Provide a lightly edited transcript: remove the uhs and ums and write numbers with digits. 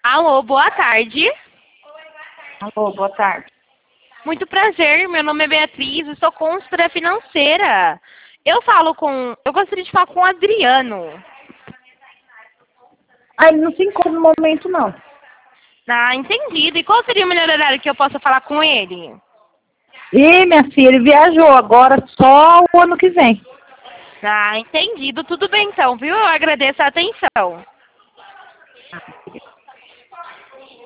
Alô, boa tarde. Alô, boa tarde. Muito prazer, meu nome é Beatriz, eu sou consultora financeira. Eu gostaria de falar com o Adriano. Ah, ele não se encontra no momento, não. Ah, entendido. E qual seria o melhor horário que eu possa falar com ele? Ih, minha filha, ele viajou agora só o ano que vem. Ah, entendido. Tudo bem então, viu? Eu agradeço a atenção.